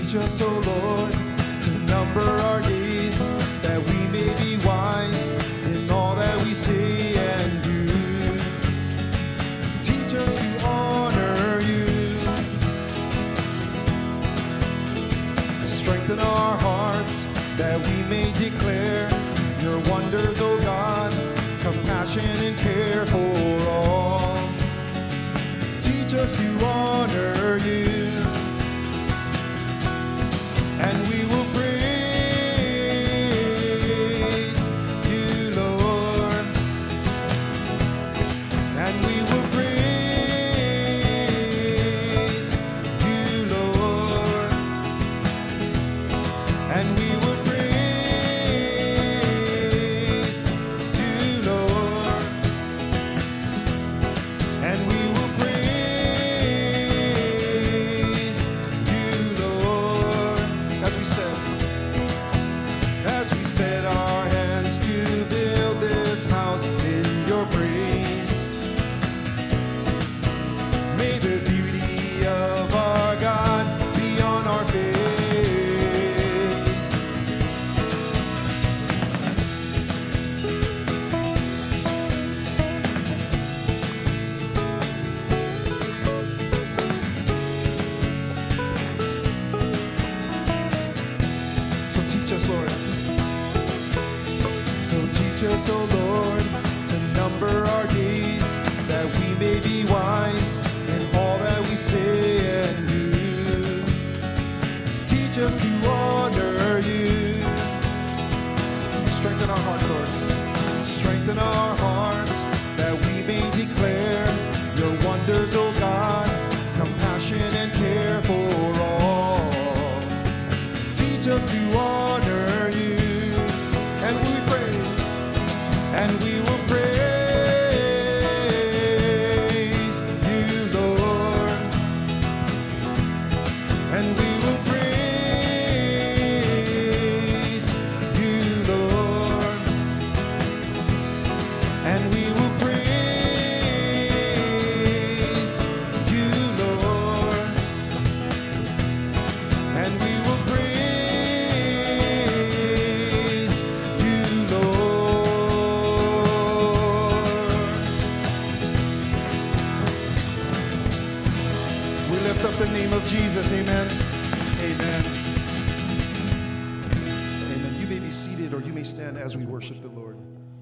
Teach us, O Lord, to number our days, that we may be wise in all that we say and do. Teach us to honor you. Strengthen our hearts, that we may declare your wonders, O God, compassion and care for all. Teach us to honor you. And we will praise you, Lord. And we will praise you, Lord. And we will praise you, Lord. And we will praise you, Lord. As we set our hands to build this house in your praise, may the beauty of our God be on our face. So teach us, Lord. So teach us, O Lord, to number our days, that we may be wise in all that we say and do. Teach us to honor you. Strengthen our hearts, Lord. Strengthen our hearts, that we may declare your wonders, O God, compassion and care for all. Teach us to honor you. And we praise, and we will praise you, Lord. And we will praise you, Lord. And we will praise you, Lord. And we will praise you, Lord. We lift up the name of Jesus. Amen. Amen. Amen. You may be seated, or you may stand as we worship the Lord.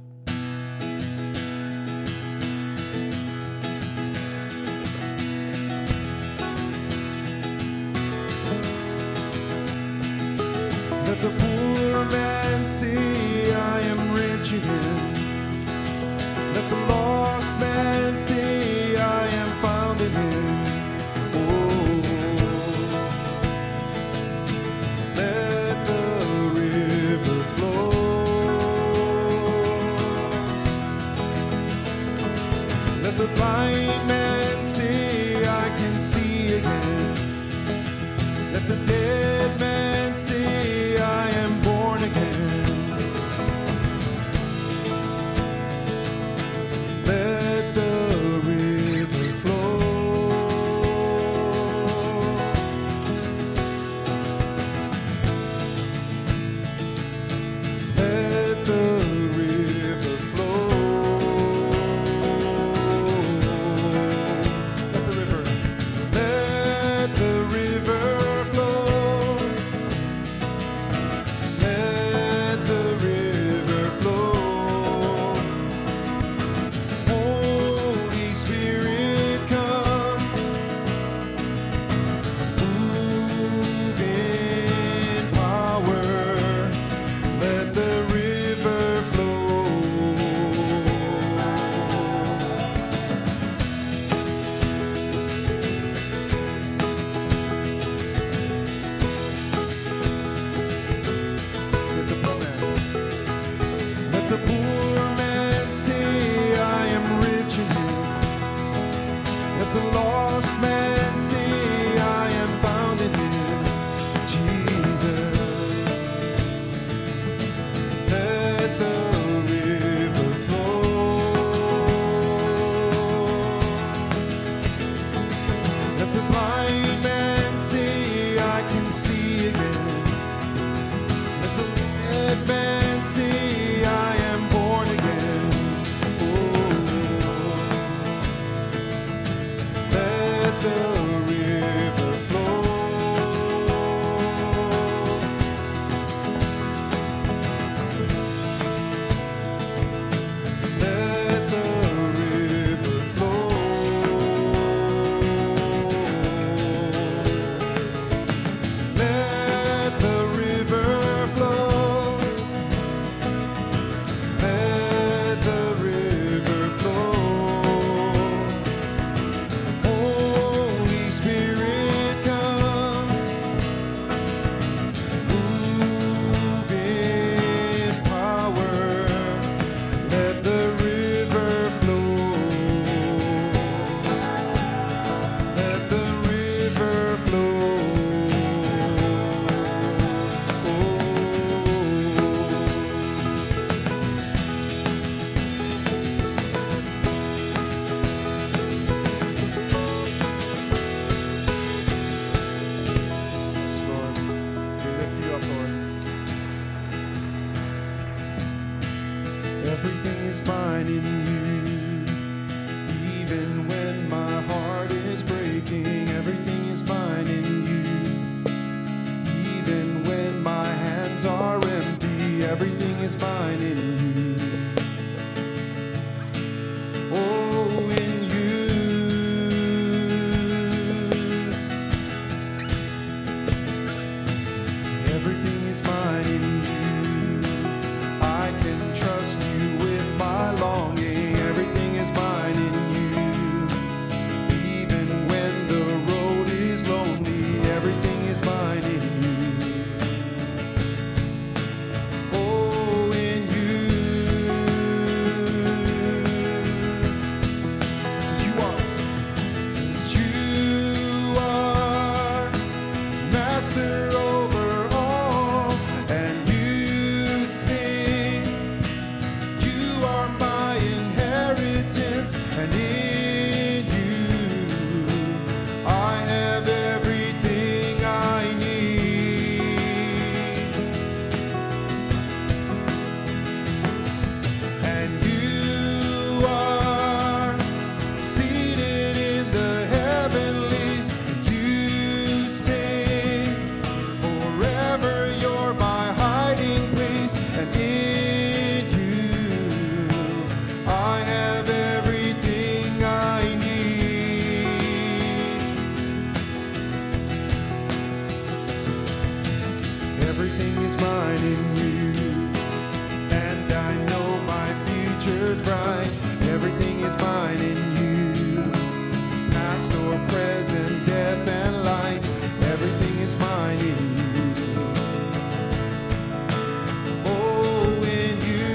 Let the poor man say, I am rich in him. Let the lost man say, I am found in him. Oh, let the river flow. Let the blind man say, I can see again. Let the dead man say, I am born again. Let the river flow. Let the river flow. Let the river flow. is mine in you. Oh, in you. Everything is mine in you. I can trust you with my longing. Everything is mine in you. Even when the road is lonely, everything is mine in you. Oh, in you. 'Cause you are master over all, and you sing. You are my inheritance, and in you I have everything I need. And you are seated in the heavenlies. You sing forever. You're my hiding place, and in you I have everything I need. Everything is mine in you, and I know my future's bright. Everything is mine in you, past or present, death and life. Everything is mine in you. Oh, in you.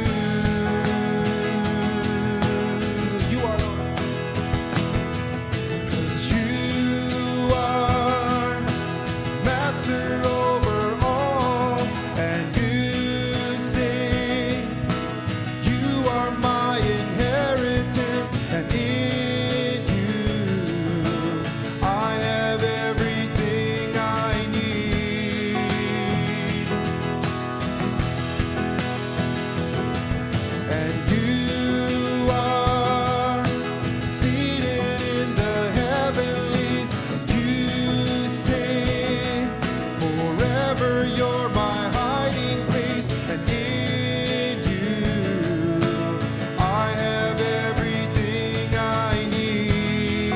You are Lord. 'Cause you are master over all, and you sing. You are my inheritance, and in you I have everything I need. And you are seated in the heavenlies. You sing forever. You're my hiding place, and in you I have everything I need.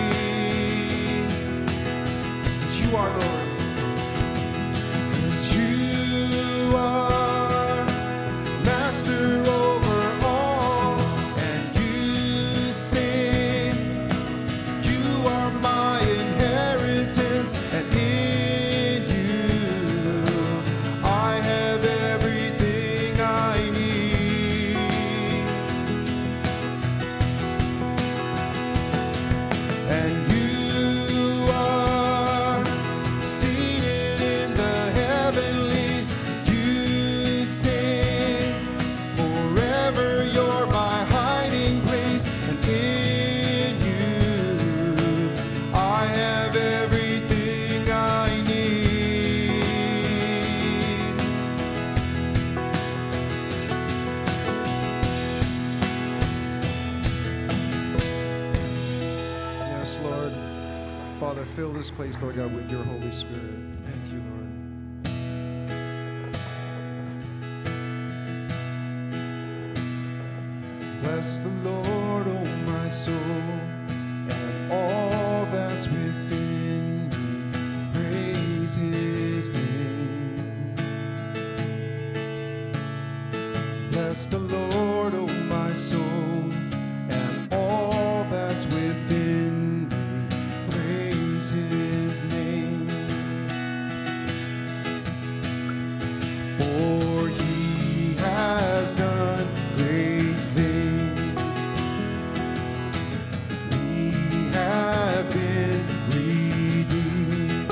'Cause you are Lord. 'Cause you are master over all, and you sing. You are my inheritance, and in you I have everything I need. And you are seated in the heavenlies. You sing forever. You're my hiding place, and in you I have everything I need. Yes, Lord. Father, fill this place, Lord God, with your Holy Spirit. Thank you, Lord. Bless the Lord, oh my soul, and all that's within me. Praise his name. Bless the Lord, oh my soul, and all that's within me. Praise his name. For he has done great things. We have been redeemed,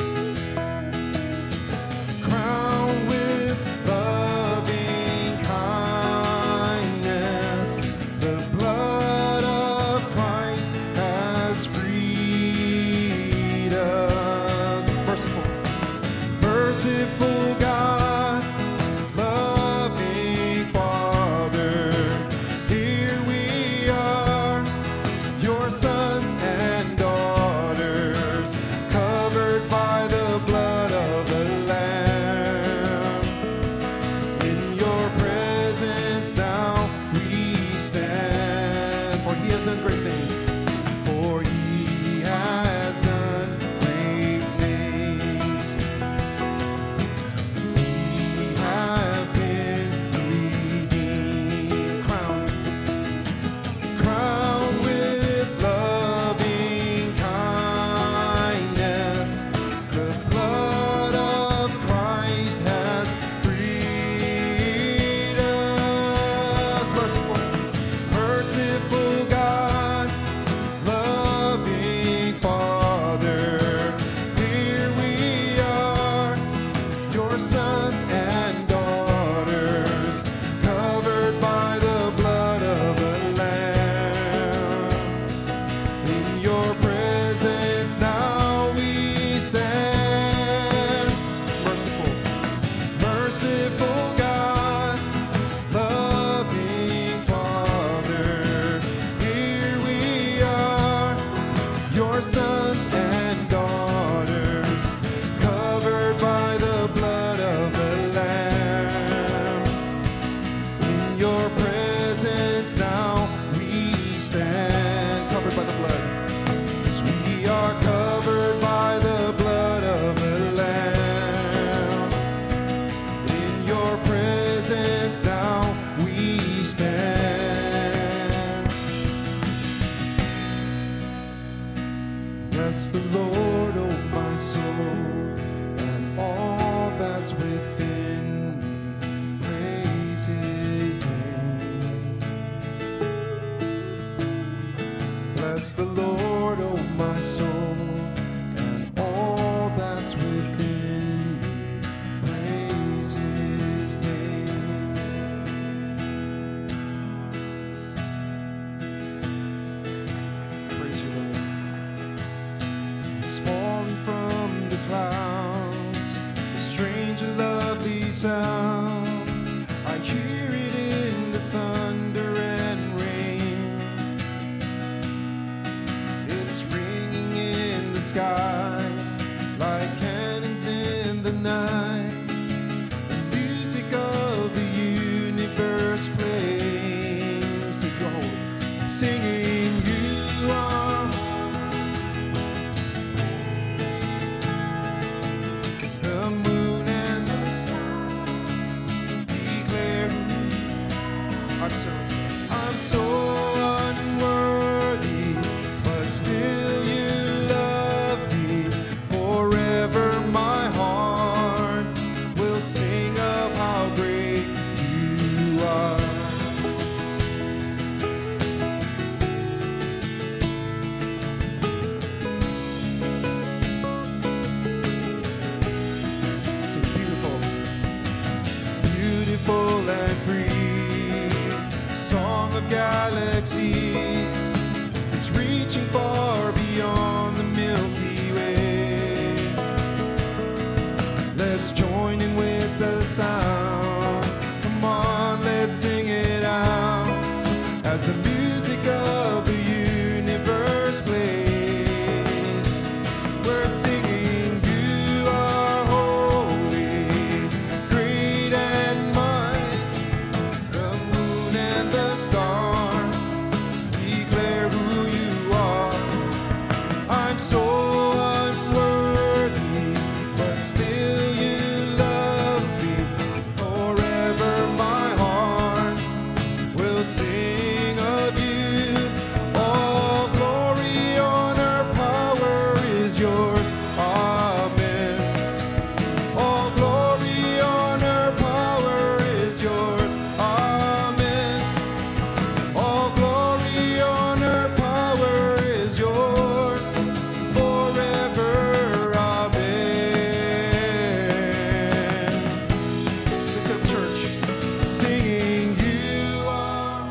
crowned with loving kindness. The blood of Christ has freed us. Merciful, merciful God, loving Father, here we are, your sons and daughters, covered by the blood of the Lamb. In your presence strange and lovely sound. I hear it in the thunder and rain. It's ringing in the skies like cannons in the night. The music of the universe plays. So go singing, you are the moon and the stars declare I'm so unworthy, but still you love me. Forever my heart will sing of how great you are. Sing beautiful, beautiful and free, song of galaxies. It's reaching far beyond the Milky Way. Let's join in with the sound. Come on, let's sing it out as the music of the universe plays. We're singing, you are holy, great and mighty. The moon and the stars declare who you are. I'm so unworthy, but still you love me. Forever my heart will sing of you. All glory, honor, power is yours. Amen. All glory, honor, power is yours. Amen. All glory, honor, power is yours forever. Amen. Lift up, church, singing, you are.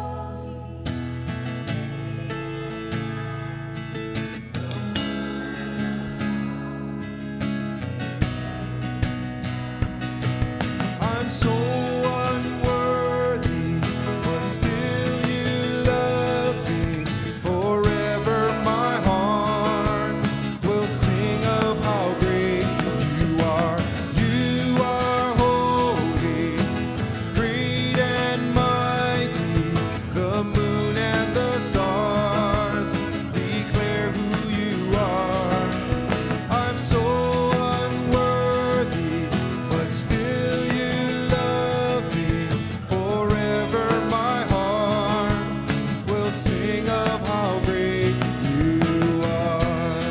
I'm so unworthy, but still you love me. Forever my heart will sing of how great you are. You are holy, great and mighty. The moon and the stars declare who you are. I'm so unworthy, but still you love me. Forever my heart will sing of how great you are.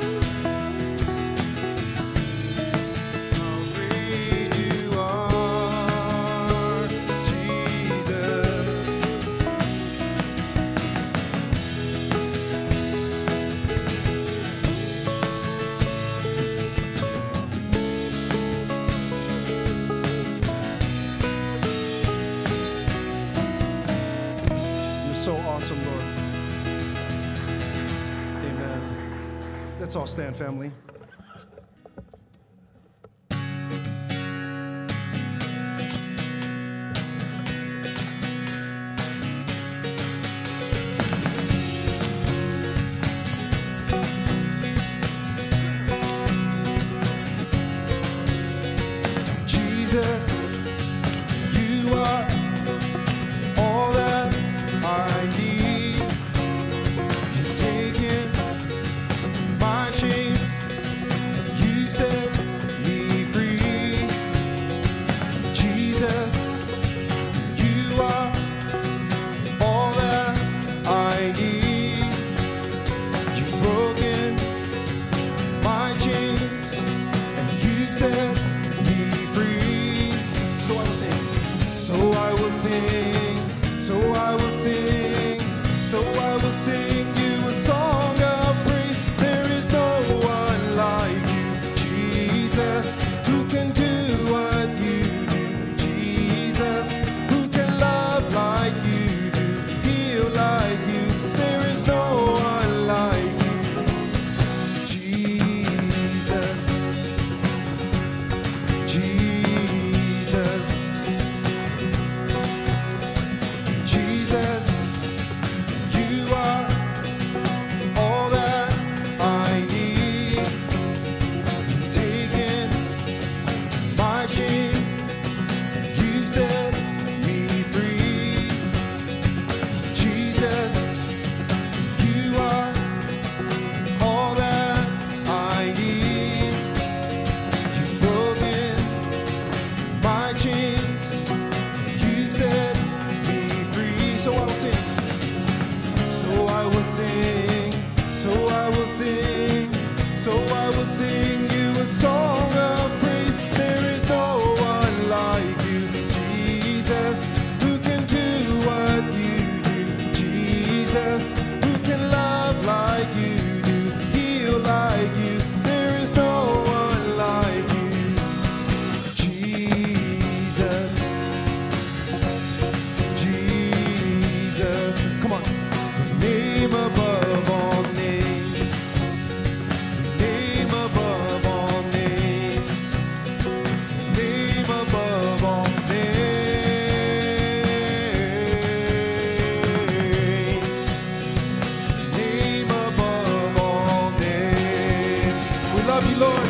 How great you are, Jesus. You're so awesome, Lord. Amen. Let's all stand, family. Jesus, you are all that I need. You've taken my shame, you set me free. Jesus, you are all that I need. You've broken my chains, and you've set me free. So I will sing, so I will sing, so I will sing, so I will sing you a song of praise. There is no one like you, Jesus, who can do what you do. Jesus, who can love like you do, heal like you. There is no one like you, Jesus. love you, Lord.